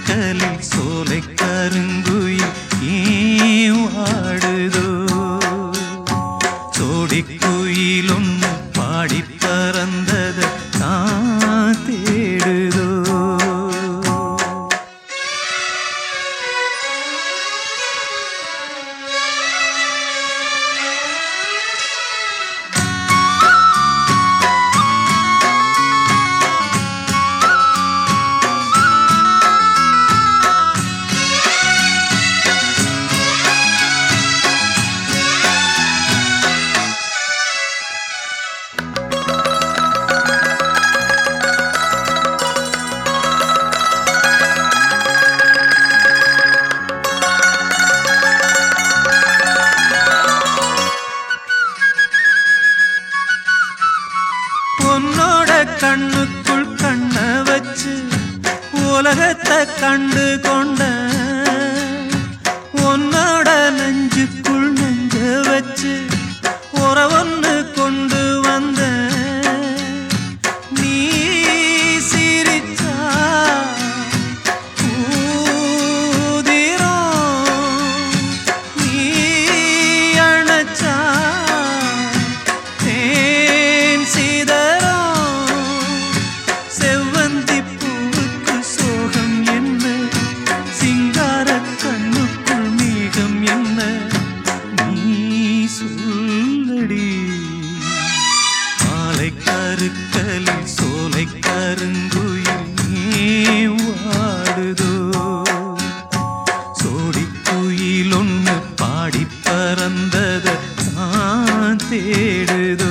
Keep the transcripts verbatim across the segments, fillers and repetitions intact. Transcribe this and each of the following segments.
கருக்கலில் சோலை கருங்குயில் ஏன் வாடுதோ சோடிக்குயில் ஒன்று பாடி பறந்தது தான் தேடுதோ உன்னோட கண்ணுக்குள் கண்ண வச்சு உலகத்தை கண்டு கொண்ட உன்னோட நெஞ்சுக்குள் நெஞ்ச வச்சு உறவொன்னு கொண்டு வந்த நீ சிரிச்சா ஊதிரும் நீ அணைச்சா தேன் சீத கருக்கலில் சோலை கருங்குயில் ஏன் வாடுதோ சோடிக்குயில் ஒன்று பாடி பறந்தத தான் தேடுதோ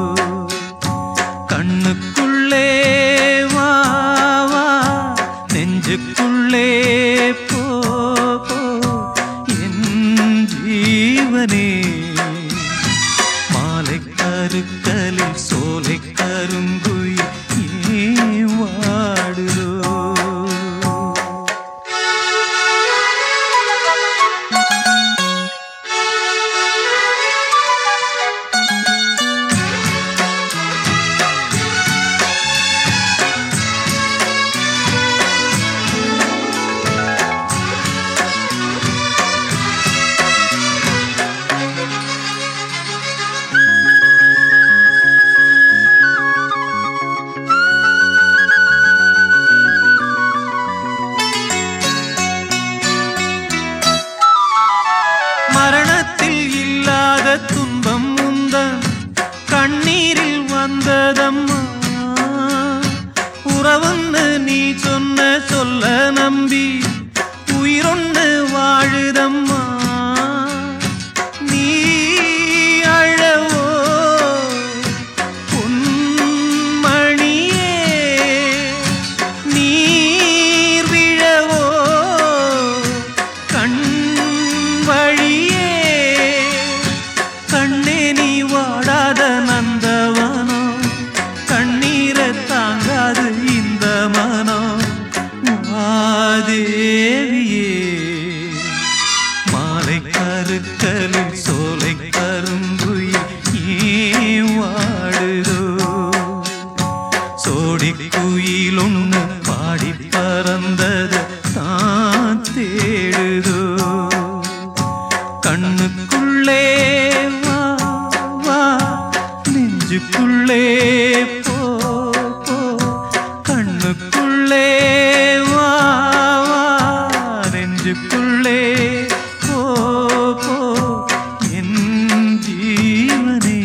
கண்ணுக்குள்ளே வா வா நெஞ்சுக்குள்ளே போ போ என் ஜீவனே மாலை கருக்கலில் சோலை கருங்குயில் ஏன் வாடுதோ மரணத்தில் இல்லாத துன்பம் உந்தன் கண்ணீரில் வந்ததம்மா உறவுன்னு நீ சொன்ன சொல்ல நம்பி உயிரொன்னு வாழுதம்மா நீ அழவோ பொன்மணியே நீர் விழவோ கண் வழியே கண்ணே நீ வாடாத நந்தவனோ கண்ணீரை தாங்காது இந்த மனோ மாதேவியே மாலை கருக்கலில் சோலை கருங்குயில் ஏன் வாடுதோ சோடிக்குயில் ஒன்று பாடி பறந்தது தான் தேடுதோ கண்ணுக்குள்ளே வா வா நெஞ்சுக்குள்ளே போ போ கண்ணுக்குள்ளே வா வா நெஞ்சுக்குள்ளே போ போ என் ஜீவனே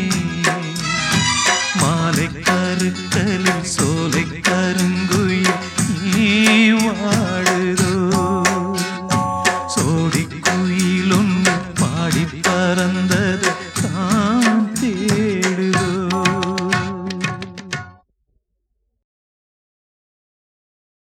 மாலை கருக்கலில் சோலை கருங்குயில் ஏன் வாடுதோ